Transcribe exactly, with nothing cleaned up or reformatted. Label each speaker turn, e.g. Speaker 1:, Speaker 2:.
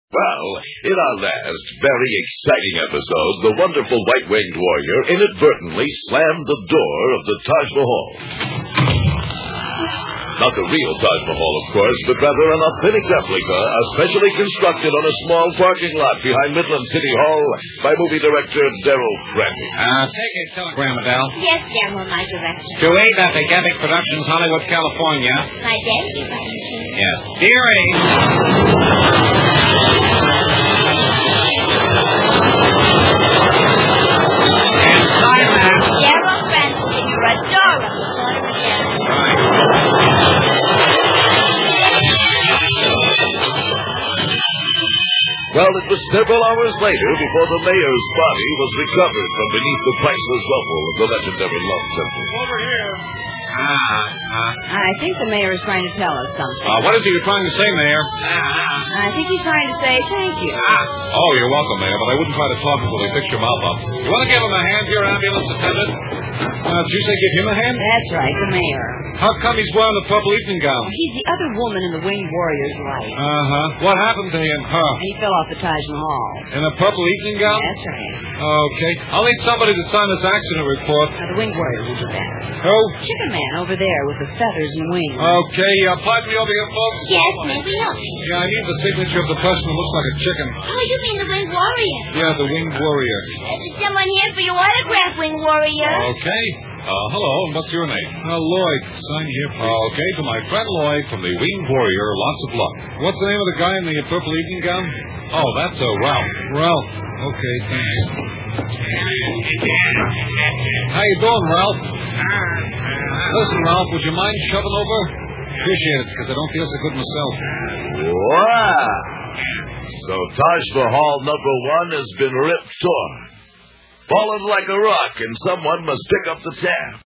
Speaker 1: Well, in our last very exciting episode, the wonderful white-winged warrior inadvertently slammed the door of the Taj Mahal. Not the real Taj Mahal, of course, but rather an authentic replica, especially constructed on a small parking lot behind Midland City Hall by movie director Darrell Franklin.
Speaker 2: Uh, take a telegram, Adele.
Speaker 3: Yes, General, my director.
Speaker 2: To Abe at the Gavick Productions, Hollywood, California.
Speaker 3: My daddy, if I can choose.
Speaker 2: Yes. Dear Abe. And sign that.
Speaker 3: Darrell Franklin, you're adorable.
Speaker 2: Right.
Speaker 1: Well, it was several hours later before the mayor's body was recovered from beneath the priceless rubble of the legendary Love Temple.
Speaker 2: Over here. Ah, ah.
Speaker 4: I think the mayor is trying to tell us something.
Speaker 2: Uh, what is he trying to say, Mayor?
Speaker 4: I think he's trying to say thank you.
Speaker 2: Ah. Oh, you're welcome, Mayor, but I wouldn't try to talk until he fixed your mouth up. You want to give him a hand here, ambulance attendant? Uh, did you say give him a hand?
Speaker 4: That's right, the mayor.
Speaker 2: How come he's wearing a purple evening gown?
Speaker 4: He's the other woman in the Winged Warrior's life.
Speaker 2: Uh-huh. What happened to him? Huh?
Speaker 4: He fell off the Taj Mahal.
Speaker 2: In a purple evening gown?
Speaker 4: That's right.
Speaker 2: Okay. I'll need somebody to sign this accident report.
Speaker 4: Now, the Winged Warrior will do that.
Speaker 2: Who?
Speaker 4: Chicken Man over there with the feathers and wings.
Speaker 2: Okay, uh, pardon me over here, folks.
Speaker 3: Yes, may we help you?
Speaker 2: Yeah, I need the signature of the person who looks like a chicken.
Speaker 3: Oh, you mean the Winged Warrior?
Speaker 2: Yeah, the Winged Warrior.
Speaker 3: There's someone here for your autograph, Winged Warrior.
Speaker 2: Okay. Uh, hello, and what's your name? Uh, Lloyd. Sign here, please. Okay, to my friend Lloyd from the Winged Warrior, lots of luck. What's the name of the guy in the purple evening gown? Oh, that's uh, Ralph. Ralph. Okay, thanks. How you doing, Ralph? Listen, Ralph, would you mind shoving over? Appreciate it, because I don't feel so good myself.
Speaker 1: Wow! So Taj Mahal number one has been ripped torn. Fallen like a rock, and someone must pick up the tab.